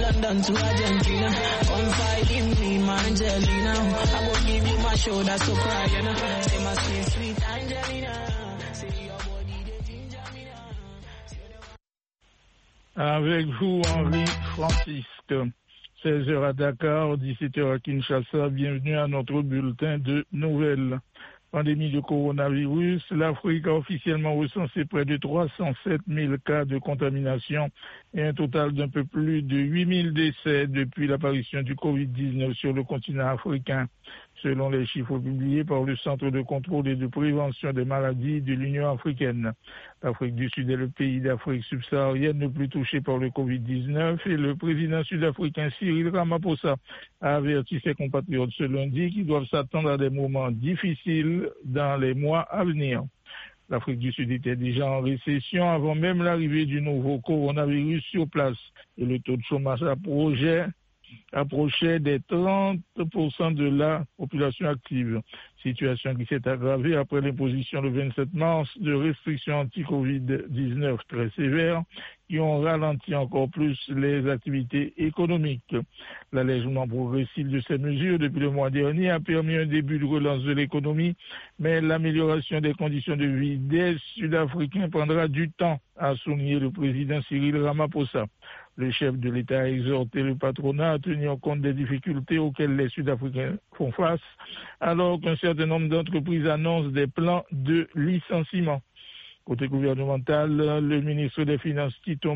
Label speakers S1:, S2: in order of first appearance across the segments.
S1: London to Argentina. Confide in me, my Angelina. I will give you my shoulder, so cry, you know. Say my sweet, sweet Angelina. Say your body, the ginger me now.
S2: Avec vous, Henri Francisque. 16h à Dakar, 17h à Kinshasa. Bienvenue à notre bulletin de nouvelles. Pandémie de coronavirus, l'Afrique a officiellement recensé près de 307 000 cas de contamination et un total d'un peu plus de 8 000 décès depuis l'apparition du Covid-19 sur le continent africain. Selon les chiffres publiés par le Centre de contrôle et de prévention des maladies de l'Union africaine. L'Afrique du Sud est le pays d'Afrique subsaharienne le plus touché par le Covid-19 et le président sud-africain Cyril Ramaphosa a averti ses compatriotes ce lundi qu'ils doivent s'attendre à des moments difficiles dans les mois à venir. L'Afrique du Sud était déjà en récession avant même l'arrivée du nouveau coronavirus sur place et le taux de chômage approchait des 30% de la population active. Situation qui s'est aggravée après l'imposition le 27 mars de restrictions anti-Covid-19 très sévères qui ont ralenti encore plus les activités économiques. L'allègement progressif de ces mesures depuis le mois dernier a permis un début de relance de l'économie, mais l'amélioration des conditions de vie des Sud-Africains prendra du temps, a souligné le président Cyril Ramaphosa. Le chef de l'État a exhorté le patronat à tenir compte des difficultés auxquelles les Sud-Africains font face, alors qu'un certain nombre d'entreprises annoncent des plans de licenciement. Côté gouvernemental, le ministre des Finances Tito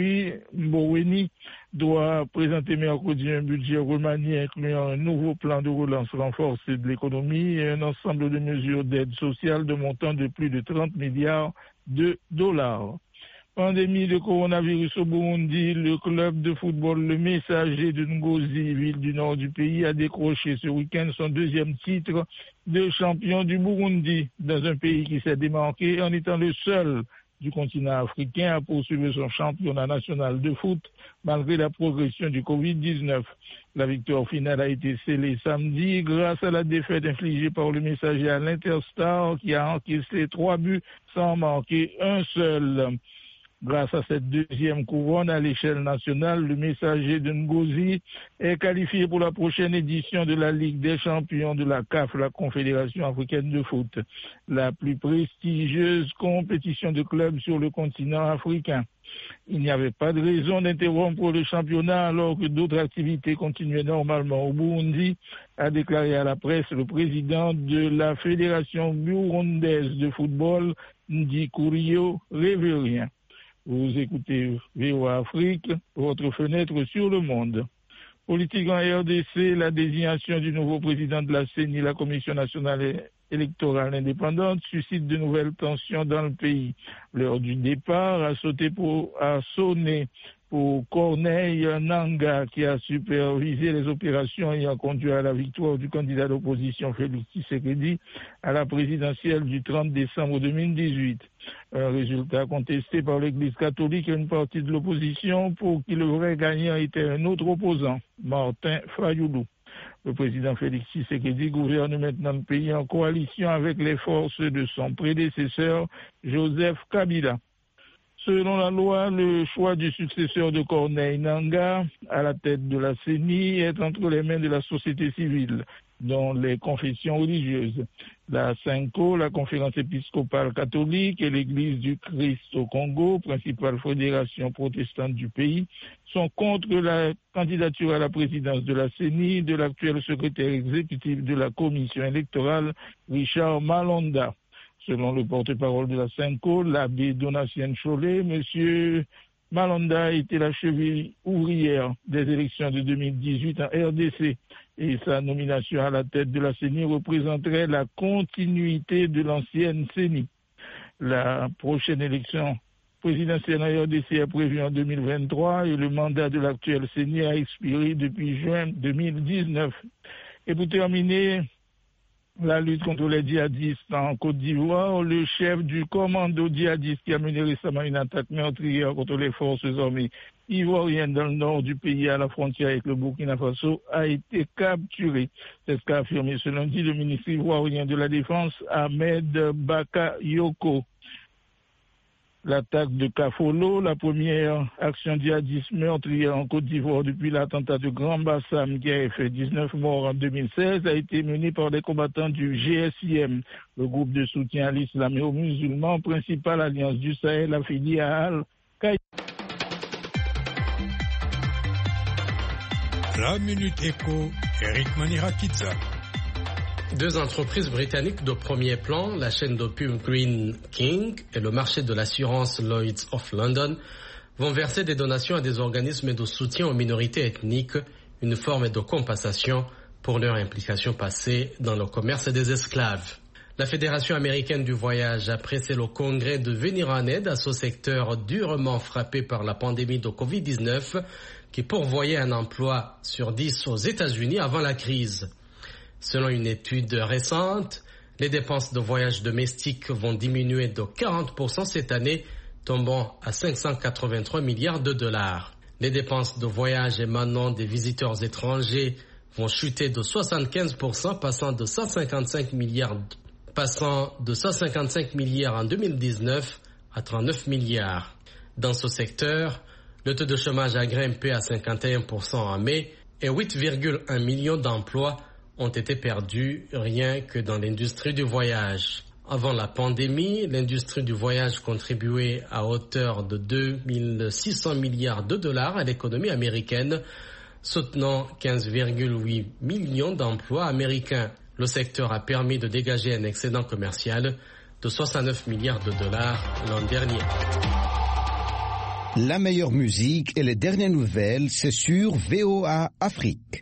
S2: Mboweni doit présenter mercredi un budget remanié incluant un nouveau plan de relance renforcé de l'économie et un ensemble de mesures d'aide sociale de montant de plus de 30 milliards de dollars. Pandémie de coronavirus au Burundi, le club de football Le Messager de Ngozi, ville du nord du pays, a décroché ce week-end son deuxième titre de champion du Burundi, dans un pays qui s'est démarqué en étant le seul du continent africain à poursuivre son championnat national de foot malgré la progression du Covid-19. La victoire finale a été scellée samedi grâce à la défaite infligée par Le Messager à l'Interstar qui a encaissé 3 buts sans marquer un seul. Grâce à cette deuxième couronne à l'échelle nationale, le Messager de Ngozi est qualifié pour la prochaine édition de la Ligue des champions de la CAF, la Confédération africaine de foot, la plus prestigieuse compétition de clubs sur le continent africain. Il n'y avait pas de raison d'interrompre le championnat alors que d'autres activités continuaient normalement au Burundi, a déclaré à la presse le président de la Fédération burundaise de football, Ndikurio Révérien. Vous écoutez VOA Afrique, votre fenêtre sur le monde. Politique en RDC, la désignation du nouveau président de la CENI, la Commission nationale électorale indépendante, suscite de nouvelles tensions dans le pays. L'heure du départ a sonné pour Corneille Nangaa, qui a supervisé les opérations ayant conduit à la victoire du candidat d'opposition Félix Tshisekedi à la présidentielle du 30 décembre 2018. Un résultat contesté par l'Église catholique et une partie de l'opposition pour qui le vrai gagnant était un autre opposant, Martin Fayoulou. Le président Félix Tshisekedi gouverne maintenant le pays en coalition avec les forces de son prédécesseur Joseph Kabila. Selon la loi, le choix du successeur de Corneille Nangaa à la tête de la CENI est entre les mains de la société civile, dont les confessions religieuses. La CENCO, la Conférence épiscopale catholique et l'Église du Christ au Congo, principale fédération protestante du pays, sont contre la candidature à la présidence de la CENI de l'actuel secrétaire exécutif de la commission électorale, Richard Malonda. Selon le porte-parole de la CENCO, l'abbé Donatien Cholet, M. Malonda était la cheville ouvrière des élections de 2018 en RDC et sa nomination à la tête de la CENI représenterait la continuité de l'ancienne CENI. La prochaine élection présidentielle en RDC est prévue en 2023 et le mandat de l'actuelle CENI a expiré depuis juin 2019. Et pour terminer, la lutte contre les djihadistes en Côte d'Ivoire, le chef du commando djihadiste qui a mené récemment une attaque meurtrière contre les forces armées ivoiriennes dans le nord du pays à la frontière avec le Burkina Faso a été capturé. C'est ce qu'a affirmé ce lundi le ministre ivoirien de la Défense, Ahmed Bakayoko. L'attaque de Kafolo, la première action djihadiste meurtrière en Côte d'Ivoire depuis l'attentat de Grand Bassam qui a fait 19 morts en 2016, a été menée par des combattants du GSIM, le groupe de soutien à l'islam et aux musulmans, principale alliance du Sahel affiliée à Al-Qaïda.
S3: La Minute Éco, Eric Manirakidza.
S4: Deux entreprises britanniques de premier plan, la chaîne d'opium Green King et le marché de l'assurance Lloyd's of London, vont verser des donations à des organismes de soutien aux minorités ethniques, une forme de compensation pour leur implication passée dans le commerce des esclaves. La Fédération américaine du voyage a pressé le Congrès de venir en aide à ce secteur durement frappé par la pandémie de Covid-19 qui pourvoyait un emploi sur 10 aux États-Unis avant la crise. Selon une étude récente, les dépenses de voyage domestiques vont diminuer de 40% cette année, tombant à 583 milliards de dollars. Les dépenses de voyage émanant des visiteurs étrangers vont chuter de 75%, passant de 155 milliards en 2019 à 39 milliards. Dans ce secteur, le taux de chômage a grimpé à 51% en mai et 8,1 millions d'emplois ont été perdus rien que dans l'industrie du voyage. Avant la pandémie, l'industrie du voyage contribuait à hauteur de 2600 milliards de dollars à l'économie américaine, soutenant 15,8 millions d'emplois américains. Le secteur a permis de dégager un excédent commercial de 69 milliards de dollars l'an dernier.
S5: La meilleure musique et les dernières nouvelles, c'est sur VOA Afrique.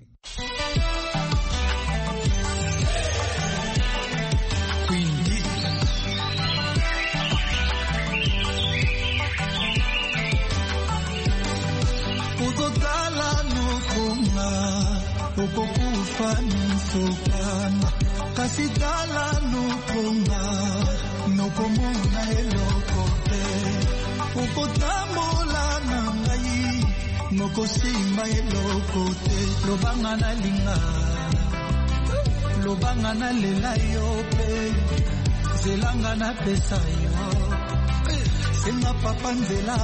S6: Okokufa nusokana kasitala nukonga nokomona eloko te okotambola na ngai nokosimba eloko te lobanga na linga lobanga na lela yo pe zelanga na pesa yo senga papa nzela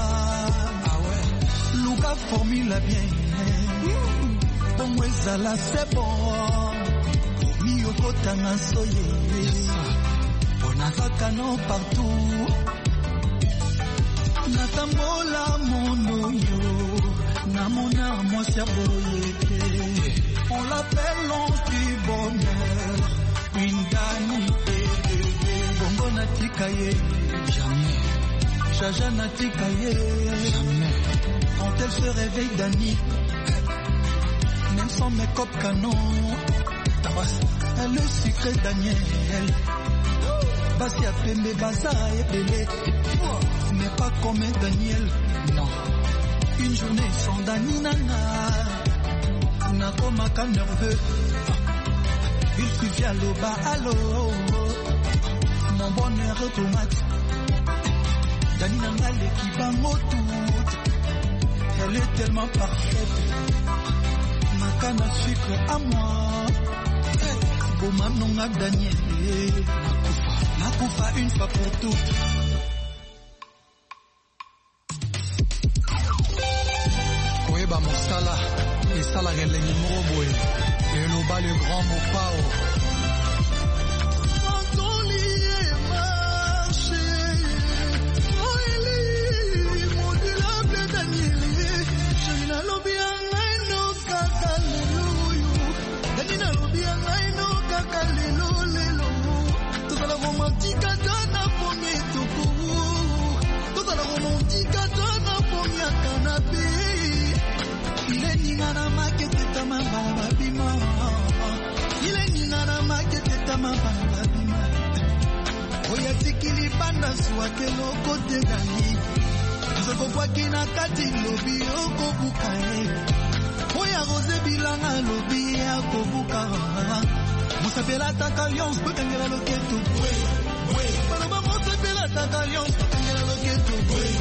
S6: luka formula bien Bongo ezala c'est bon miyokotanga soye ponazaka no partout natambola mondo yo namona mwasi ya boyeke on l'appelle l'ange du bonheur une danité bongo natika ye jamais jaja natika ye jamais quand elle se réveille Dani même sans make-up canon, elle est sucrée Daniel. Basi a pembe baza et belé, mais pas comme Daniel. Non, une journée sans Dani nana, n'a comme un nerveux. Il suffit à l'eau bas, allô, mon bonheur automatique. Dani nana l'équipe en tout, elle est tellement parfaite. Makana sucre à moi Bomanonga Daniel Nakufa une fois pour toutes Koeba Mosala Et Sala Relengi Moroboe Et Loba le grand Mopao Oya tikili banda swake loko tegani Zoko kwa kina kati lobi oko bukae Oya rose bilanga lobi oko buka Musa pela takalions Butangela loketu Baloba musa pela takalions Butangela loketu